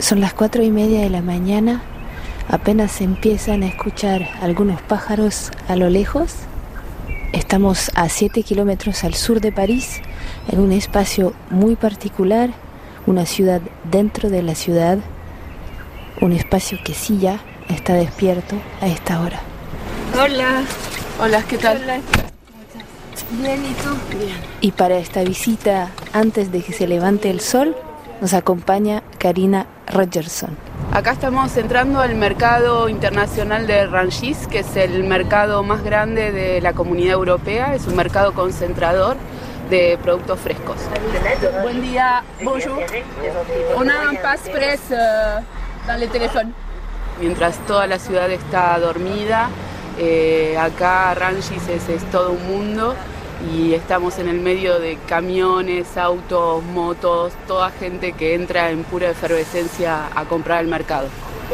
Son las 4:30 de la mañana, apenas se empiezan a escuchar algunos pájaros a lo lejos. Estamos a 7 kilómetros al sur de París, en un espacio muy particular, una ciudad dentro de la ciudad, un espacio que sí ya está despierto a esta hora. Hola. Hola, ¿qué tal? Hola. Bien, ¿y tú? Bien. Y para esta visita, antes de que se levante el sol, nos acompaña Karina Rogerson. Acá estamos entrando al mercado internacional de Rungis, que es el mercado más grande de la Comunidad Europea. Es un mercado concentrador de productos frescos. Buen día, bonjour. On a un passe-presse dans le téléphone. Mientras toda la ciudad está dormida, acá Rungis es todo un mundo y estamos en el medio de camiones, autos, motos, toda gente que entra en pura efervescencia a comprar al mercado.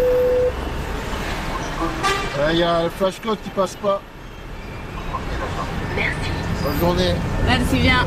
Il y a le flash code qui passe pas. Merci. Bonne journée. Merci bien.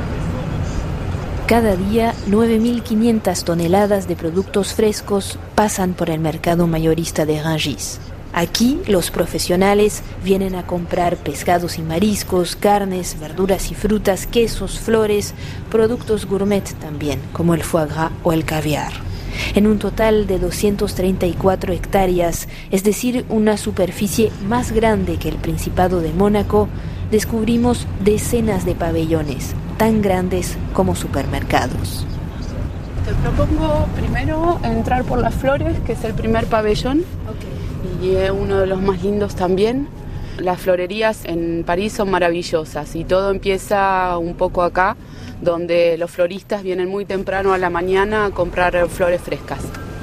Cada día, 9.500 toneladas de productos frescos pasan por el mercado mayorista de Rungis. Aquí los profesionales vienen a comprar pescados y mariscos, carnes, verduras y frutas, quesos, flores, productos gourmet también, como el foie gras o el caviar. En un total de 234 hectáreas, es decir, una superficie más grande que el Principado de Mónaco, descubrimos decenas de pabellones, tan grandes como supermercados. Te propongo primero entrar por las flores, que es el primer pabellón. Y es uno de los más lindos también. Las florerías en París son maravillosas y todo empieza un poco acá, donde los floristas vienen muy temprano a la mañana a comprar flores frescas.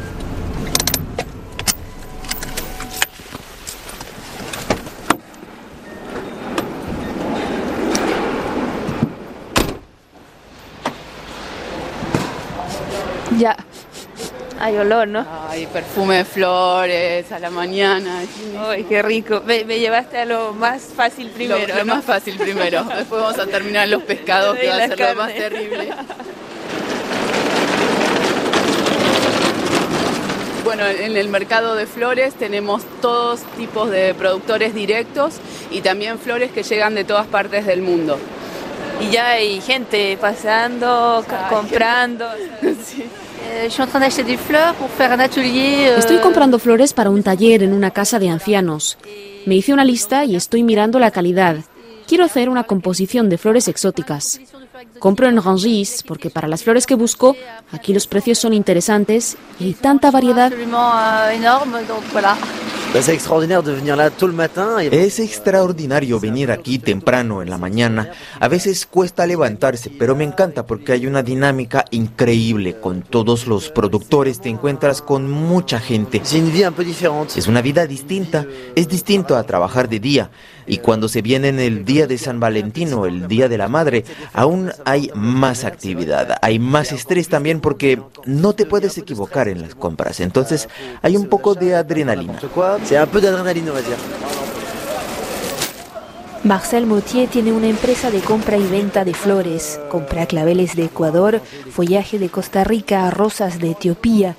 Ya, hay olor, ¿no? Ay, perfume de flores a la mañana. Ay, qué rico. Me llevaste a lo más fácil primero. Lo más fácil primero. Después vamos a terminar los pescados, que va a ser lo más terrible. Bueno, en el mercado de flores tenemos todos tipos de productores directos y también flores que llegan de todas partes del mundo. Y ya hay gente pasando, comprando. Sí. Estoy comprando flores para un taller en una casa de ancianos. Me hice una lista y estoy mirando la calidad. Quiero hacer una composición de flores exóticas. Compro en Rungis porque para las flores que busco, aquí los precios son interesantes y hay tanta variedad. Es extraordinario venir aquí temprano en la mañana. A veces cuesta levantarse, pero me encanta porque hay una dinámica increíble con todos los productores. Te encuentras con mucha gente. Es una vida distinta. Es distinto a trabajar de día. Y cuando se viene en el día de San Valentín o el Día de la Madre, aún hay más actividad. Hay más estrés también porque no te puedes equivocar en las compras. Entonces hay un poco de adrenalina. Marcel Mautier tiene una empresa de compra y venta de flores. Compra claveles de Ecuador, follaje de Costa Rica, rosas de Etiopía.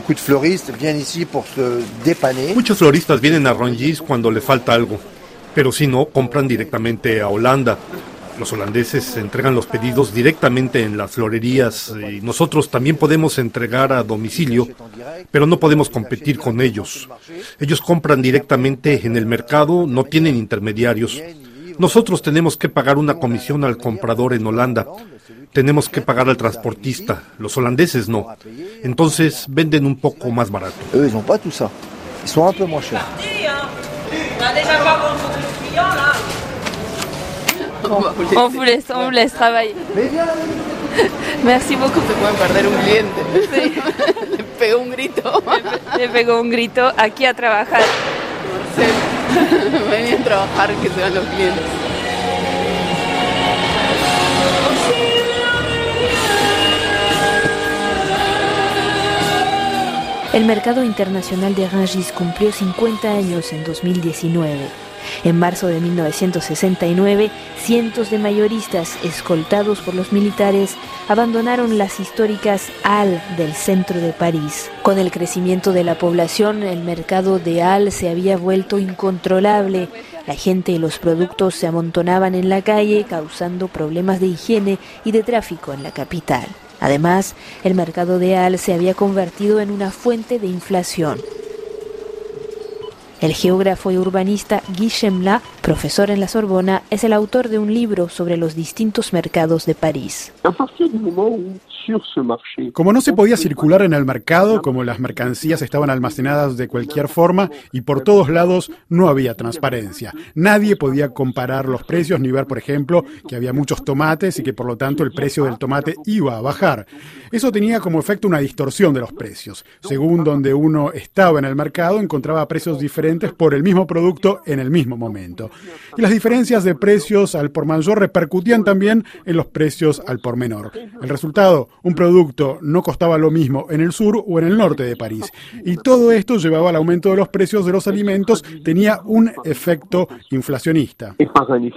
Muchos floristas vienen a Rungis cuando les falta algo, pero si no, compran directamente a Holanda. Los holandeses entregan los pedidos directamente en las florerías y nosotros también podemos entregar a domicilio, pero no podemos competir con ellos. Ellos compran directamente en el mercado, no tienen intermediarios. Nosotros tenemos que pagar una comisión al comprador en Holanda. Tenemos que pagar al transportista. Los holandeses no. Entonces venden un poco más barato. On vous laisse travailler. Merci beaucoup. Se pueden perder un cliente. Sí. Le pegó un grito. Le pegó un grito aquí a trabajar. Marcel, vení a trabajar, que se van los clientes. El mercado internacional de Rungis cumplió 50 años en 2019. En marzo de 1969, cientos de mayoristas, escoltados por los militares, abandonaron las históricas Halles del centro de París. Con el crecimiento de la población, el mercado de Halles se había vuelto incontrolable. La gente y los productos se amontonaban en la calle, causando problemas de higiene y de tráfico en la capital. Además, el mercado de Halles se había convertido en una fuente de inflación. El geógrafo y urbanista Guy Chemla, profesor en la Sorbona, es el autor de un libro sobre los distintos mercados de París. Como no se podía circular en el mercado, como las mercancías estaban almacenadas de cualquier forma y por todos lados no había transparencia. Nadie podía comparar los precios ni ver, por ejemplo, que había muchos tomates y que por lo tanto el precio del tomate iba a bajar. Eso tenía como efecto una distorsión de los precios. Según donde uno estaba en el mercado, encontraba precios diferentes por el mismo producto en el mismo momento. Y las diferencias de precios al por mayor repercutían también en los precios al por menor. El resultado, un producto no costaba lo mismo en el sur o en el norte de París. Y todo esto llevaba al aumento de los precios de los alimentos, tenía un efecto inflacionista. Les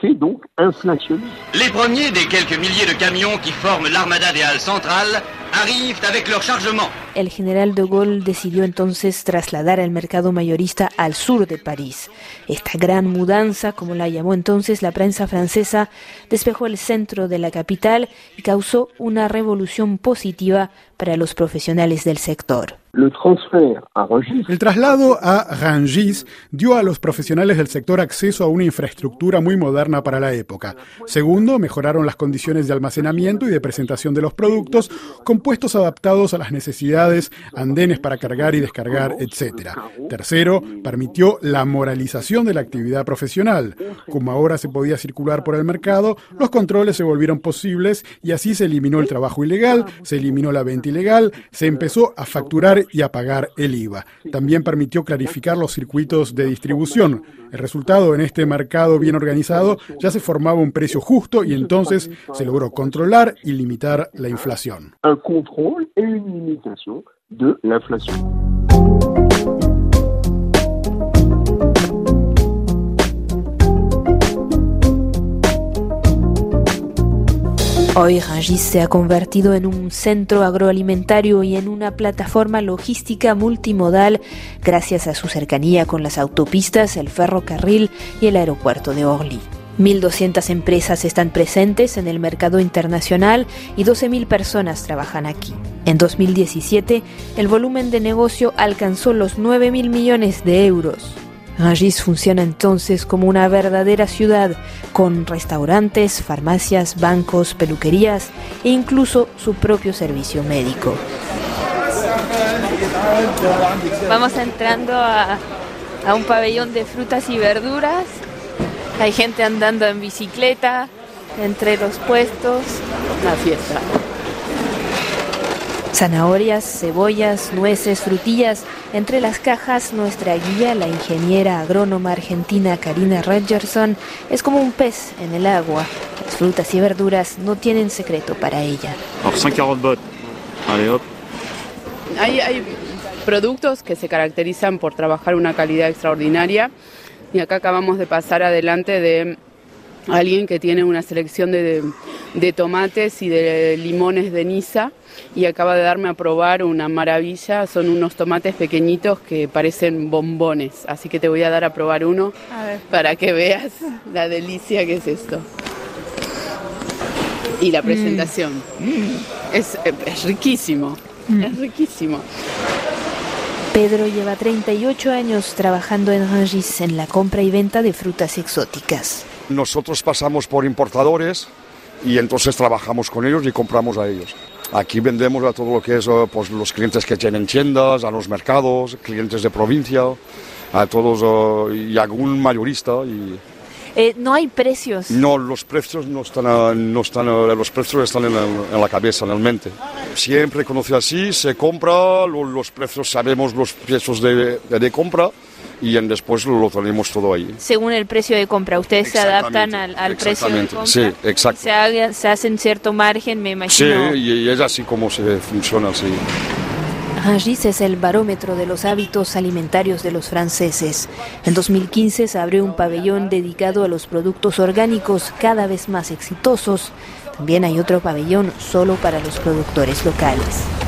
premiers des quelques milliers de camions qui forment l'armada des Halles centrales arrivent avec leur chargement. El general de Gaulle decidió entonces trasladar el mercado mayorista al sur de París. Esta gran mudanza, como la llamó entonces la prensa francesa, despejó el centro de la capital y causó una revolución positiva para los profesionales del sector. El traslado a Rungis dio a los profesionales del sector acceso a una infraestructura muy moderna para la época. Segundo, mejoraron las condiciones de almacenamiento y de presentación de los productos, con puestos adaptados a las necesidades, andenes para cargar y descargar, etc. Tercero, permitió la moralización de la actividad profesional. Como ahora se podía circular por el mercado, los controles se volvieron posibles y así se eliminó el trabajo ilegal, se eliminó la venta ilegal, se empezó a facturar y a pagar el IVA. También permitió clarificar los circuitos de distribución. El resultado, en este mercado bien organizado, ya se formaba un precio justo y entonces se logró controlar y limitar la inflación. Un contrôle et une limitation de l'inflation. Hoy Rungis se ha convertido en un centro agroalimentario y en una plataforma logística multimodal gracias a su cercanía con las autopistas, el ferrocarril y el aeropuerto de Orly. 1.200 empresas están presentes en el mercado internacional y 12.000 personas trabajan aquí. En 2017, el volumen de negocio alcanzó los 9.000 millones de euros. Rungis funciona entonces como una verdadera ciudad, con restaurantes, farmacias, bancos, peluquerías e incluso su propio servicio médico. Vamos entrando a un pabellón de frutas y verduras. Hay gente andando en bicicleta entre los puestos. Una fiesta. Zanahorias, cebollas, nueces, frutillas. Entre las cajas, nuestra guía, la ingeniera agrónoma argentina Karina Redgerson, es como un pez en el agua. Las frutas y verduras no tienen secreto para ella. Hay productos que se caracterizan por trabajar una calidad extraordinaria y acá acabamos de pasar adelante de alguien que tiene una selección de tomates y de limones de Niza y acaba de darme a probar una maravilla. Son unos tomates pequeñitos que parecen bombones, así que te voy a dar a probar uno para que veas la delicia que es esto. Y la presentación es riquísimo, es riquísimo. Pedro lleva 38 años trabajando en Rungis en la compra y venta de frutas exóticas. Nosotros pasamos por importadores y entonces trabajamos con ellos y compramos a ellos. Aquí vendemos a todo lo que es pues, los clientes que tienen tiendas, a los mercados, clientes de provincia, a todos y algún mayorista. No hay precios. No, los precios no están los precios están en la cabeza, en la mente. Siempre conoce así, se compra, los precios, sabemos los precios de compra y después lo tenemos todo ahí. Según el precio de compra, ustedes se adaptan al precio de compra. Sí, exacto. Se hacen cierto margen, me imagino. Sí, y es así como se funciona, sí. Rungis es el barómetro de los hábitos alimentarios de los franceses. En 2015 se abrió un pabellón dedicado a los productos orgánicos cada vez más exitosos. También hay otro pabellón solo para los productores locales.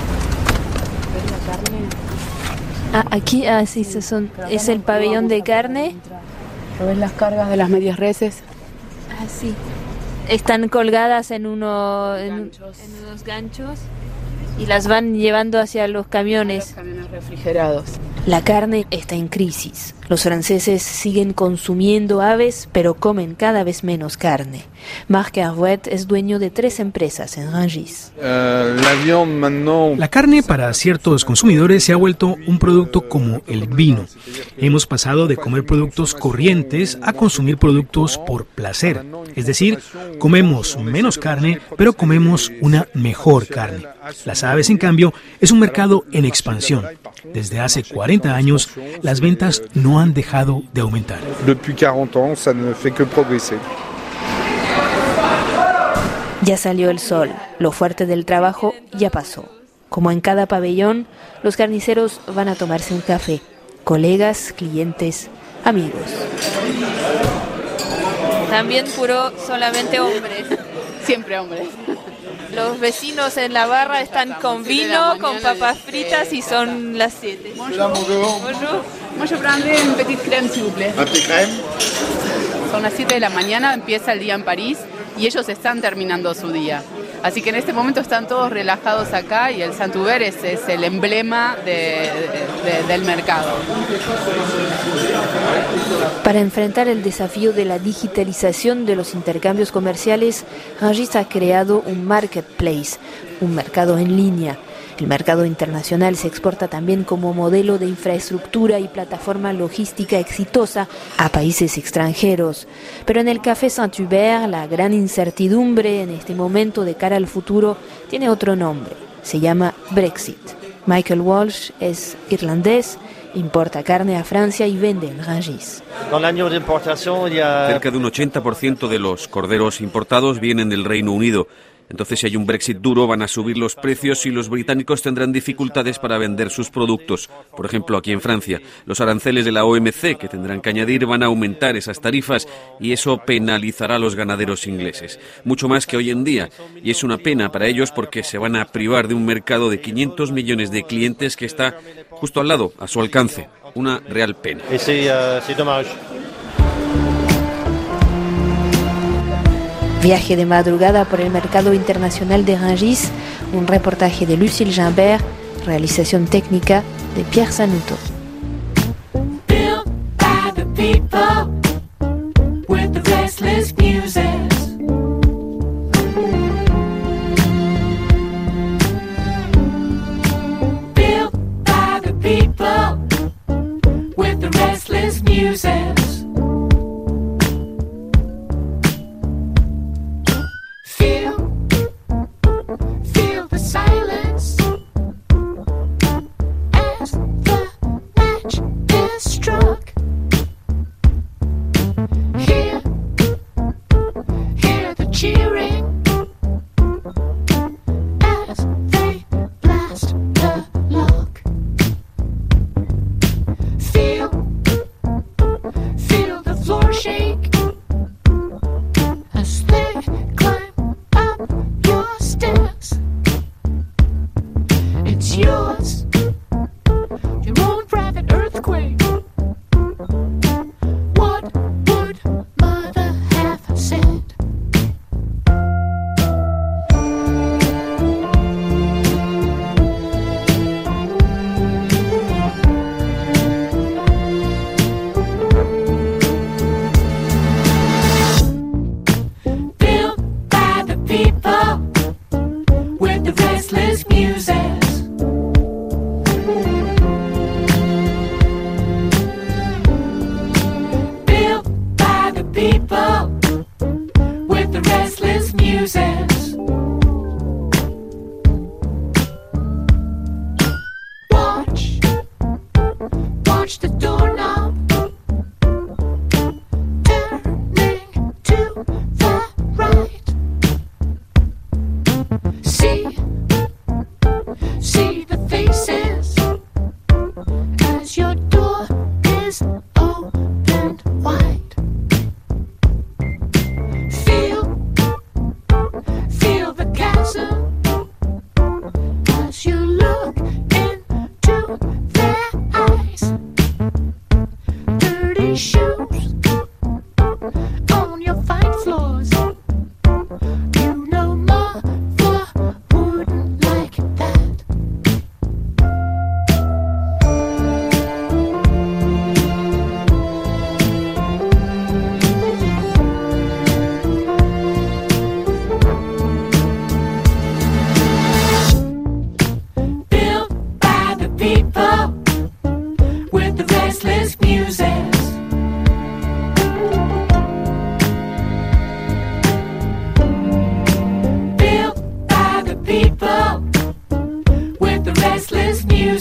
Aquí sí, es el pabellón de carne. ¿Ves las cargas de las medias reses? Sí. Están colgadas en unos ganchos y las van llevando hacia los camiones. Los camiones refrigerados. La carne está en crisis. Los franceses siguen consumiendo aves, pero comen cada vez menos carne. Marc Hervouet es dueño de 3 empresas en Rungis. La carne para ciertos consumidores se ha vuelto un producto como el vino. Hemos pasado de comer productos corrientes a consumir productos por placer. Es decir, comemos menos carne, pero comemos una mejor carne. Las aves, en cambio, es un mercado en expansión. Desde hace 40 años, las ventas no han dejado de aumentar. Ya salió el sol, lo fuerte del trabajo ya pasó. Como en cada pabellón, los carniceros van a tomarse un café. Colegas, clientes, amigos. También solamente hombres. Siempre hombres. Los vecinos en la barra están con vino, con papas fritas y son las 7. Bonjour. Moi je prendrais une petite crème, s'il vous plaît. Un petit crème. Son las 7 de la mañana, empieza el día en París y ellos están terminando su día. Así que en este momento están todos relajados acá y el Saint-Hubert es el emblema del mercado. Para enfrentar el desafío de la digitalización de los intercambios comerciales, Rungis ha creado un marketplace, un mercado en línea. El mercado internacional se exporta también como modelo de infraestructura y plataforma logística exitosa a países extranjeros. Pero en el Café Saint-Hubert, la gran incertidumbre en este momento de cara al futuro tiene otro nombre. Se llama Brexit. Michael Walsh es irlandés, importa carne a Francia y vende en Rungis. Cerca de un 80% de los corderos importados vienen del Reino Unido. Entonces, si hay un Brexit duro, van a subir los precios y los británicos tendrán dificultades para vender sus productos. Por ejemplo, aquí en Francia, los aranceles de la OMC que tendrán que añadir van a aumentar esas tarifas y eso penalizará a los ganaderos ingleses. Mucho más que hoy en día. Y es una pena para ellos porque se van a privar de un mercado de 500 millones de clientes que está justo al lado, a su alcance. Una real pena. Viaje de madrugada por el mercado internacional de Rungis, un reportaje de Lucille Gimbert, realización técnica de Pierre Sanuto.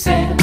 Bruxelles.